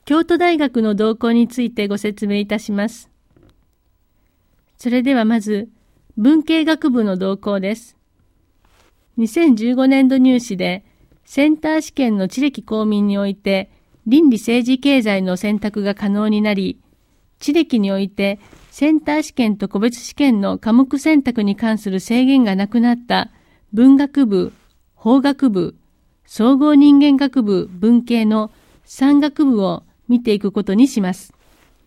京都大学の動向についてご説明いたします。それではまず、文系学部の動向です。2015年度入試で、センター試験の地歴公民において、倫理政治経済の選択が可能になり、地歴において、センター試験と個別試験の科目選択に関する制限がなくなった文学部、法学部、総合人間学部文系の3学部を見ていくことにします。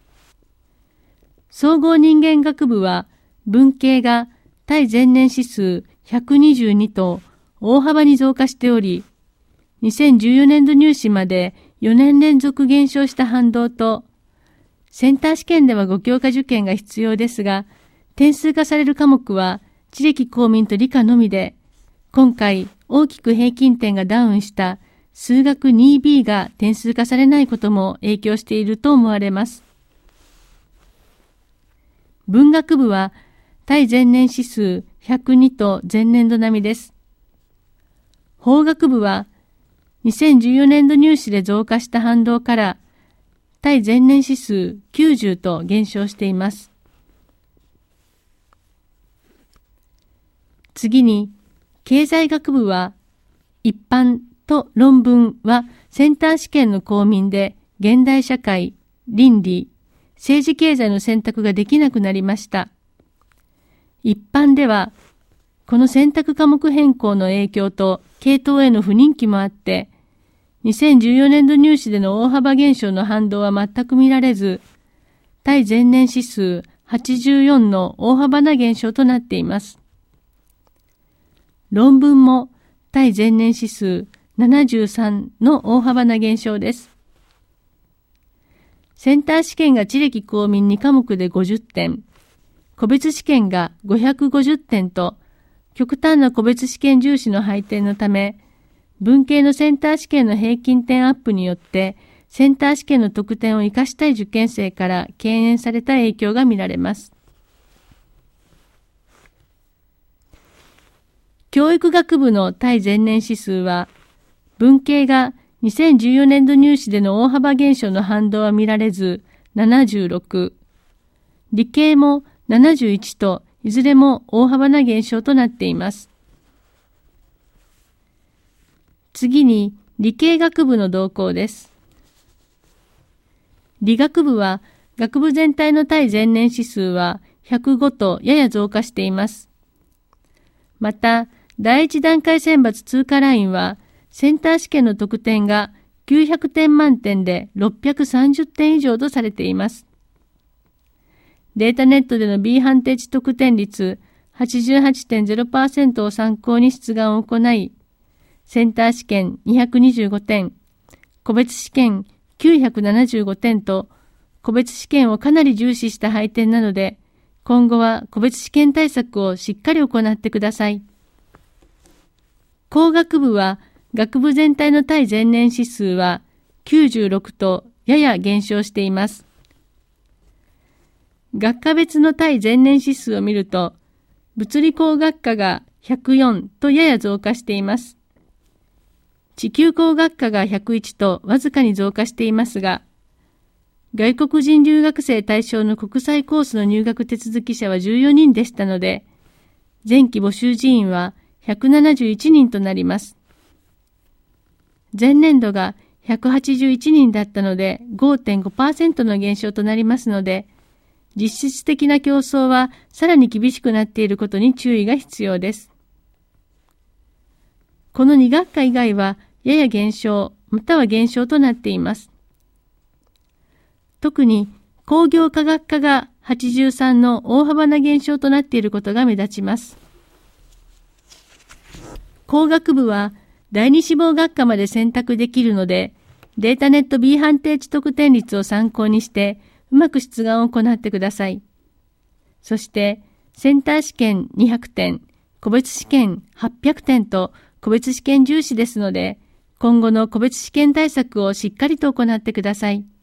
総合人間学部は文系が対前年指数122と大幅に増加しており、2014年度入試まで4年連続減少した反動と、センター試験では5教科受験が必要ですが、点数化される科目は地歴公民と理科のみで、今回大きく平均点がダウンした数学 2B が点数化されないことも影響していると思われます。文学部は対前年指数102と前年度並みです。法学部は2014年度入試で増加した反動から対前年指数90と減少しています。次に、経済学部は一般と論文はセンター試験の公民で現代社会、倫理、政治経済の選択ができなくなりました。一般では、この選択科目変更の影響と系統への不人気もあって、2014年度入試での大幅減少の反動は全く見られず、対前年指数84の大幅な減少となっています。論文も対前年指数73の大幅な減少です。センター試験が地歴公民2科目で50点、個別試験が550点と、極端な個別試験重視の配点のため、文系のセンター試験の平均点アップによって、センター試験の得点を生かしたい受験生から敬遠された影響が見られます。教育学部の対前年指数は、文系が2014年度入試での大幅減少の反動は見られず76、理系も71といずれも大幅な減少となっています。次に理系学部の動向です。理学部は学部全体の対前年指数は105とやや増加しています。また、第一段階選抜通過ラインはセンター試験の得点が900点満点で630点以上とされています。データネットでの B 判定値得点率 88.0% を参考に出願を行い、センター試験225点、個別試験975点と、個別試験をかなり重視した配点なので、今後は個別試験対策をしっかり行ってください。工学部は、学部全体の対前年指数は96とやや減少しています。学科別の対前年指数を見ると、物理工学科が104とやや増加しています。地球工学科が101とわずかに増加していますが、外国人留学生対象の国際コースの入学手続き者は14人でしたので、前期募集人員は171人となります。前年度が181人だったので 5.5% の減少となりますので、実質的な競争はさらに厳しくなっていることに注意が必要です。この2学科以外はやや減少、または減少となっています。特に工業科学科が83の大幅な減少となっていることが目立ちます。工学部は第二志望学科まで選択できるので、データネット B 判定値得点率を参考にして、うまく出願を行ってください。そして、センター試験200点、個別試験800点と個別試験重視ですので、今後の個別試験対策をしっかりと行ってください。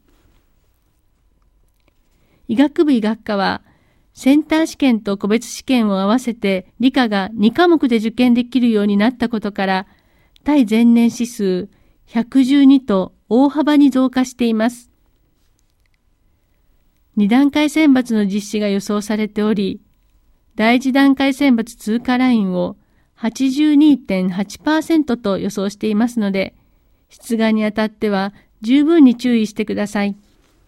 医学部医学科は、センター試験と個別試験を合わせて理科が2科目で受験できるようになったことから、対前年指数112と大幅に増加しています。 2段階選抜の実施が予想されており、第1段階選抜通過ラインを 82.8% と予想していますので、出願にあたっては十分に注意してください。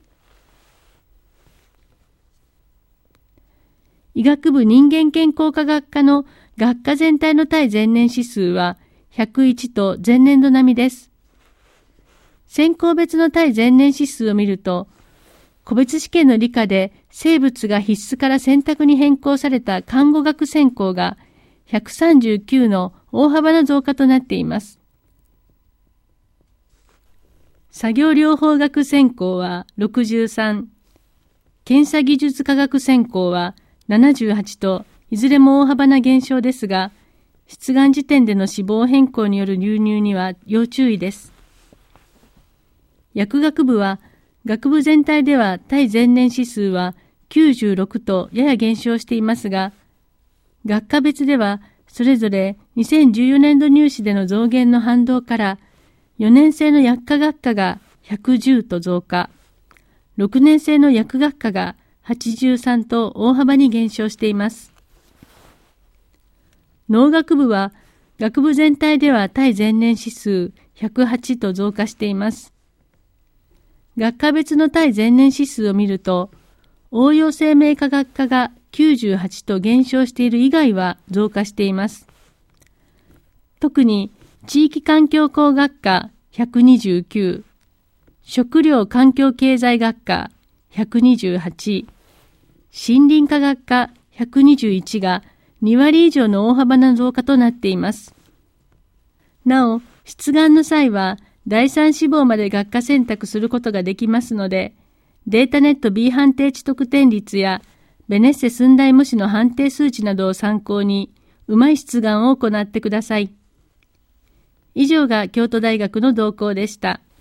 医学部人間健康科学科の学科全体の対前年指数は101と前年度並みです。専攻別の対前年指数を見ると、個別試験の理科で生物が必須から選択に変更された看護学専攻が139の大幅な増加となっています。作業療法学専攻は63、検査技術科学専攻は78といずれも大幅な減少ですが、出願時点での志望変更による流入には要注意です。薬学部は学部全体では対前年指数は96とやや減少していますが、学科別ではそれぞれ2014年度入試での増減の反動から4年生の薬科学科が110と増加、6年生の薬学科が83と大幅に減少しています。農学部は学部全体では対前年指数108と増加しています。学科別の対前年指数を見ると、応用生命科学科が98と減少している以外は増加しています。特に地域環境工学科129、食料環境経済学科128、森林科学科121が2割以上の大幅な増加となっています。なお、出願の際は第3志望まで学科選択することができますので、データネット B 判定値得点率やベネッセ寸大模試の判定数値などを参考に、うまい出願を行ってください。以上が京都大学の動向でした。